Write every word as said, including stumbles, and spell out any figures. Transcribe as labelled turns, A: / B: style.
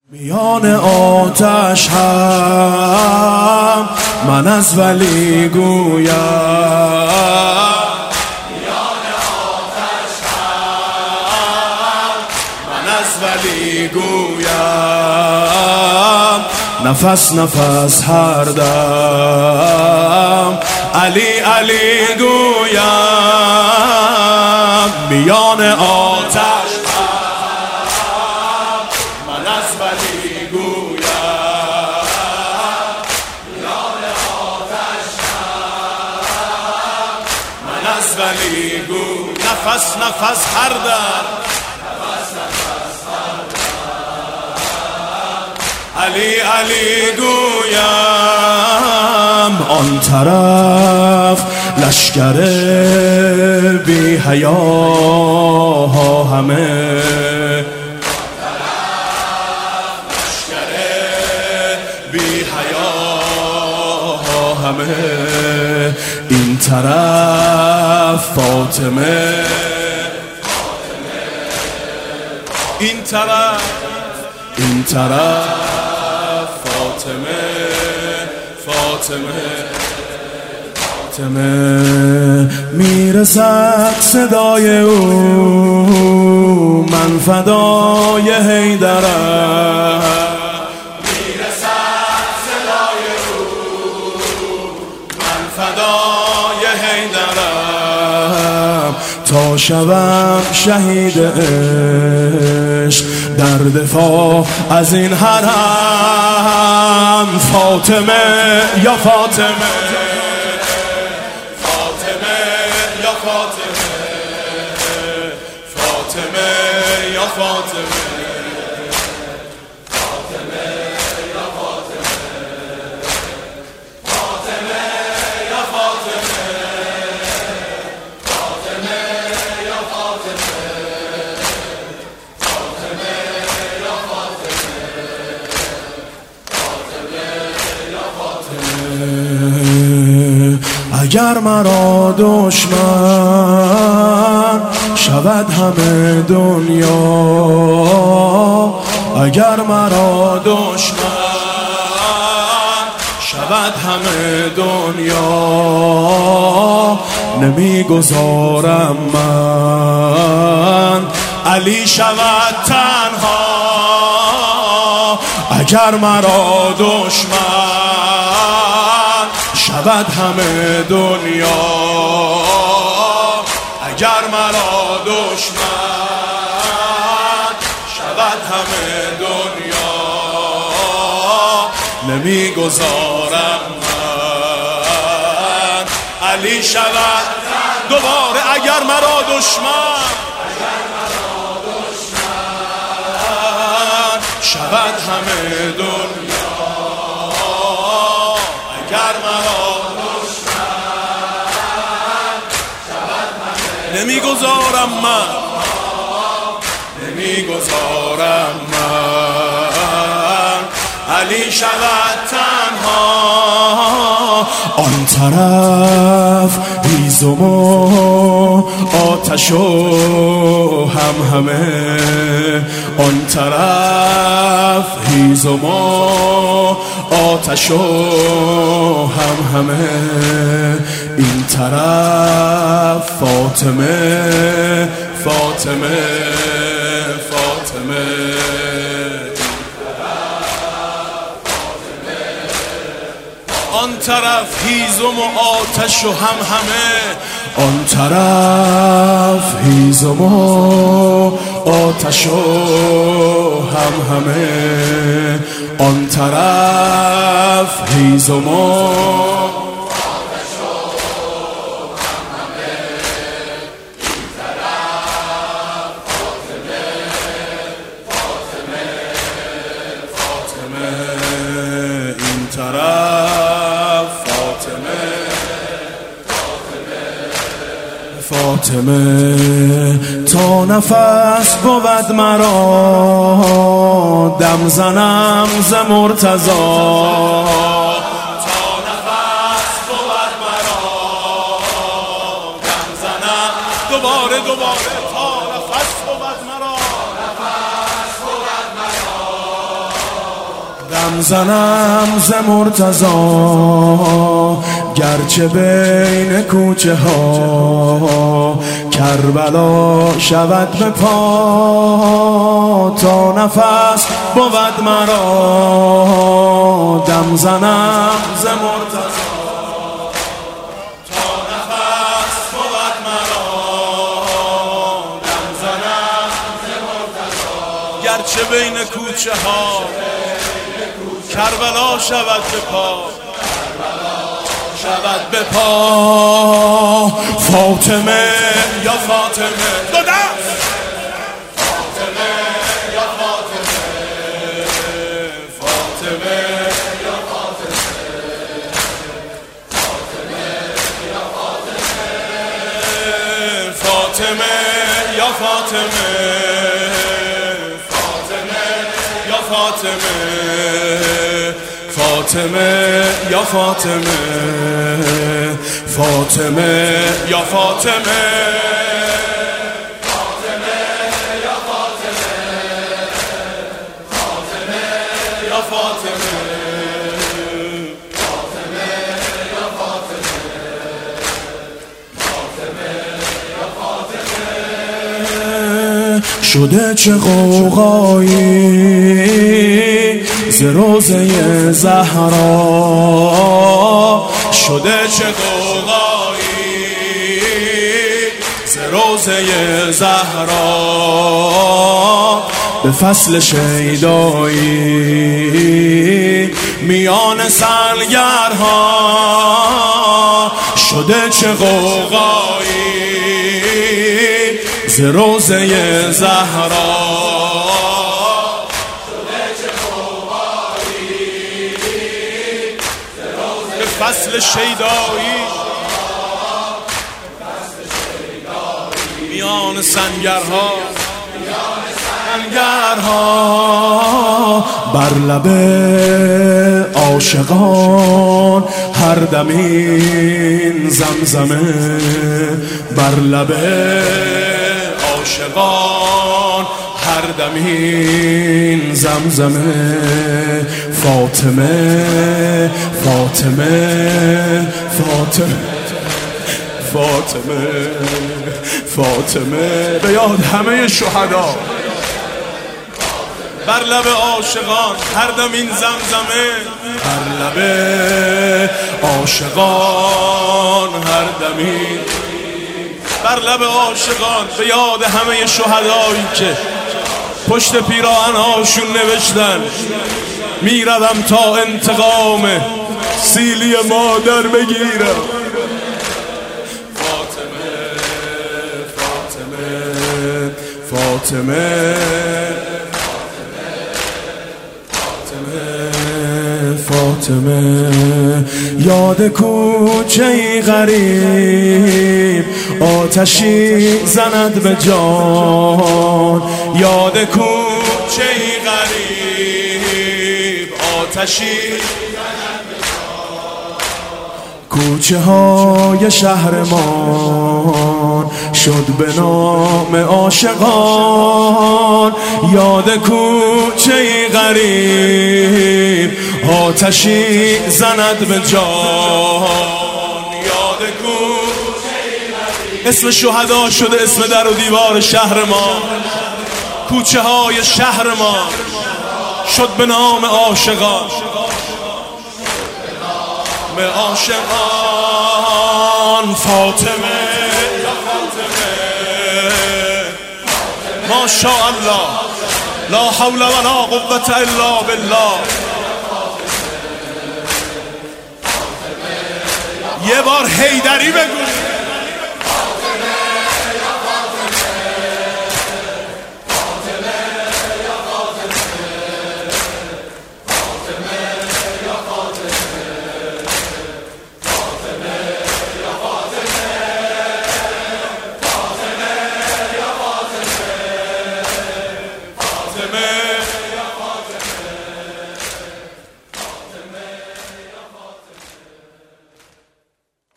A: میان آتش هم من از ولی گویم، میان آتش هم من از ولی گویم، نفس نفس هر دم علی علی گویم، میان آتش ولی گویم، میان آتش من از ولی گویم، نفس نفس هر دم نفس نفس هر دم علی علی گویم، آن طرف لشکر بی حیاها همه، بی حیاها همه، این طرف فاطمه، این طرف این طرف فاطمه، فاطمه فاطمه میرسد صدای او، من فدای حیدرم، فدای حیدرم، تا شوم شهید عشق در دفاع از این حرم، فاطمه یا فاطمه، فاطمه یا فاطمه، فاطمه یا فاطمه، اگر مرا دشمن شود همه دنیا، اگر مرا دشمن شود همه دنیا، نمیگذارم من علی شود تنها، اگر مرا دشمن شود همه دنیا، اگر مرا دشمن شود همه دنیا، نمیگذارم من علی شود دوباره، اگر مرا دشمن شود همه دنیا، اگر مرا نمیگذارم من نمیگذارم من علی شود تنها، آن طرف هیزم و آتش و هم همه، آن طرف هیزم و آتش و هم همه، این طرف فاطمه فاطمه فاطمه، آن طرف هیزم و آتش و هم همه، آن طرف هیزم و آتش و هم همه، آن طرف هیزم و فاطمه، تا نفس بود مرا دم زنم ز مرتضی، تا نفس بود مرا دم زنم دوباره دوباره، تا نفس بود مرا، نفس بود مرا دم زنم ز مرتضی گرچه بین کوچه ها کربلا شود به پا تا نفس بود مرا دم زنم ز مرتضی تا نفس بود مرا دم زنم ز مرتضی گرچه بین کوچه ها کربلا شود به پا شود به پا فاطمه یا فاطمه دو دست فاطمه یا فاطمه فاطمه یا فاطمه فاطمه یا فاطمه فاطمه یا فاطمه فاطمه یا فاطمه فاطمه یا فاطمه فاطمه یا فاطمه فاطمه یا فاطمه فاطمه یا فاطمه فاطمه یا فاطمه فاطمه یا فاطمه شده چه غوغایی ز روزه زهرا شده چه غوغایی ز روزه زهرا به فصل شیدایی میان سنگرها شده چه غوغایی ز روزه زهرا فصل شیدایی میان سنگرها سنگرها بر لب عاشقان هر دمین زمزمه بر لب عاشقان هر دمین زمزمه فاطمه فاطمه فاطمه فاطمه فاطمه به یاد همه شهدا بر لب عاشقان هر دمین زمزمه بر لب عاشقان هر دمین بر لب عاشقان به یاد همه شهدایی که پشت پیراهن‌هاشون نوشتن میروم تا انتقام سیلی مادر بگیرم فاطمه فاطمه فاطمه فاطمه یاد کوچه‌ای غریب آتشی زند به جان یاد کوچه‌ای غریب آتشی زند به جان کوچه های شهرمان شد به نام عاشقان یاد کوچه‌ای غریب آتشی زند به جان یاد کوچه‌ای غریب اسم شهدا شده اسم در و دیوار شهر ما کوچه های شهر ما شد به نام عاشقان به عاشقان فاطمه یا فاطمه ماشاءالله لا حول ولا قوة الا بالله یه بار حیدری بگو